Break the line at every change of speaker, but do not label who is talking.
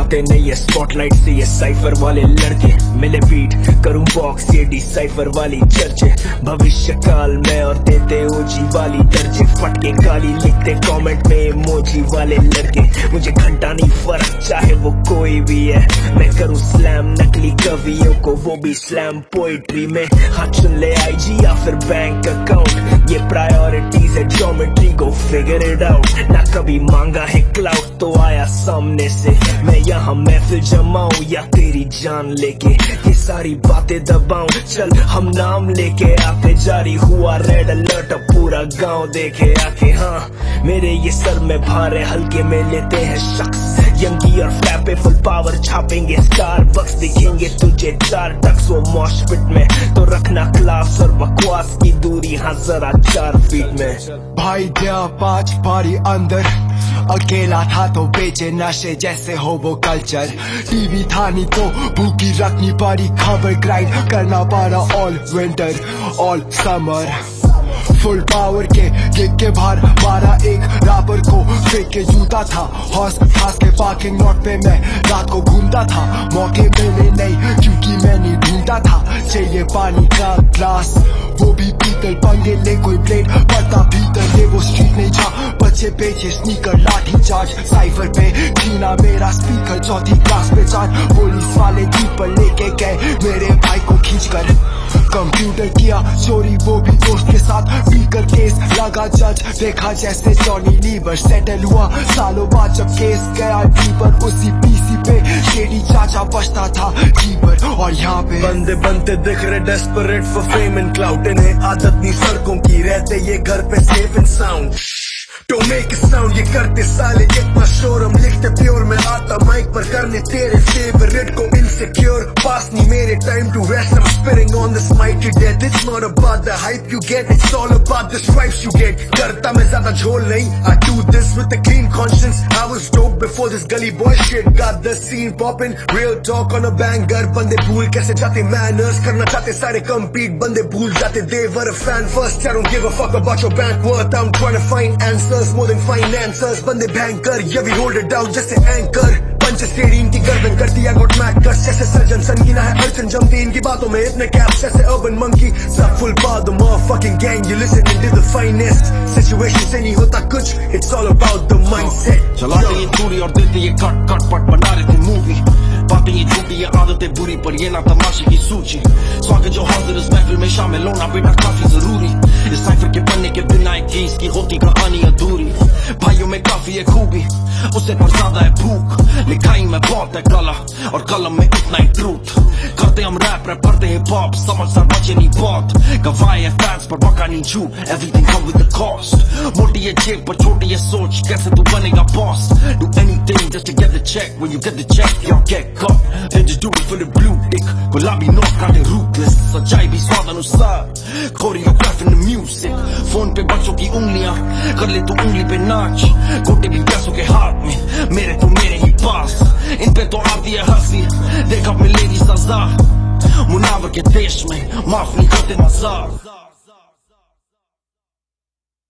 आते नहीं है स्पॉटलाइट से ये साइफर वाले लड़के। मिले बीट करूं बॉक्स ये डिसाइफर वाली चर्चे। भविष्य काल में और देते ओजी वाली दर्जे। फटके गाली लिखते कमेंट में इमोजी वाले लड़के। मुझे घंटा नहीं फर्क चाहे वो कोई भी है। मैं करूं स्लैम नकली कवियों को वो भी स्लैम पोइट्री में। हाँ चुन ले आईजी या फिर बैंक अकाउंट। ये प्रायोरिटीज है ज्योमेट्री को फिगर इट आउट। ना कभी मांगा है क्लाउड तो आया सामने से। मैं यहाँ महफिल जमाऊं या तेरी जान लेके। ये सारी बातें दबाऊं चल हम नाम लेके आते। जारी हुआ रेड अलर्ट अब पूरा गांव देखे आके। हाँ मेरे ये सर में भार है हल्के में लेते हैं शख्स। यंगी और फ्लैपे फुल पावर छापेंगे स्टारबक्स। दिखेंगे तुझे 4 टक्स वो मॉशपिट में। तो रखना क्लास और बकवास की दूरी हाँ जरा 4 फीट में।
भाई दिया 5 बारी अंदर अकेला था तो बेचे नशे जैसे हो वो कल्चर। टीवी था नहीं तो भूखी रखनी पड़ी खबर। ग्राइंड करना पड़ा all winter all summer. Full power के गिग के बाहर मारा एक रैपर को फेंक के जूता था। हॉर्स खास के पार्किंग लॉट पे मैं रात को घूमता था। मौके मिले नहीं क्योंकि मैं नहीं ढूंढता था। चाहिए पानी का ग्लास वो भी पीतल। पंगे ले कोई ब्लेड पड़ता भीतर। ये वो स्ट्रीट नहीं जा बच्चे बेचे स्नीकर लाठी चार्ज। साइफर पे छीना मेरा स्पीकर। चौथी क्लास पे 4 पुलिस वाले जीप पर लेके गए मेरे भाई को खींच कर। कंप्यूटर किया चोरी वो भी दोस्त के साथ। स्पीकर केस लगा जज देखा जैसे जॉनी लीवर। सेटल हुआ सालों बाद जब केस गया डीपर। उसी पीसी पे शेडी चाचा बचता था डीपर। और यहाँ पे
बंदे बनते दिख रहे desperate for fame and clout. इन्हें आदत नहीं सड़कों की रहते ये घर पे safe and sound. Don't make a sound ये करते साले इतना शोर। हम लिखते प्योर मैं आता माइक पर करने तेरे फेवरेट को इनसिक्योर। पास नहीं मेरे time to rest I'm spitting on this mighty death. It's not about the hype you get, it's all about the stripes you get. करता मैं ज्यादा झोल नहीं I do this with a clean conscience. I was dope before this gully boy shit. Got the scene popping, real talk on a banger. बंदे भूल कैसे जाते manners। करना चाहते सारे compete बंदे भूल जाते they were a fan first. I don't give a fuck about your bank worth. I'm trying to find answers more than finances. बंदे banker yeah we hold it down जैसे anchor. पंच स्टेडी इनकी गर्दन करती है गोट Mac कस जैसे surgeon संगीना है अर्चन जमती इनकी बातों में इतने कैप्स जैसे अर्बन मंकी। सब फुल पावर द मotherfucking gang you listening to the finest. Situation से नहीं होता कुछ it's all about the mindset.
चलाते ये दूरी और देते ये कट कट पट बना रहे थे मूवी। बातें ये झूठी ये आदतें बुरी पर ये ना तमाशे की सूची। स्वागत जो हाजिर इस महफिल में शामिल होना बेटा काफी जरूरी। इस साइफर के बनने के बिना एक चीज की होती कहानी अधूरी। भाइयों में काफी है खूबी उससे पर ज्यादा है भूख। लिखाई में बहुत है कला और कलम में इतना ही ट्रूथ। करते हम रैप रैप करते हिप हॉप समझदार बचे नहीं बहुत। गवाए है फैंस पर बका नहीं झूठ everything come with the cost. मोटी है जेब पर छोटी है सोच कैसे तू बनेगा boss. Do anything just to get the check when you get the check you get caught. They just do it for the blue dick. गुलाबी नोट काटे ruthless सच्चाई भी स्वाद अनुसार। Choreograph in the music phone पे बच्चों की उंगलियां कर ले तू उंगली पे नाच। गोटे भी पैसों के हाथ में मेरे तो मेरे ही पास। इन पे तो आती है हंसी देख अब मिलेगी सजा। मुनावर के देश में माफ नहीं करते मजाक।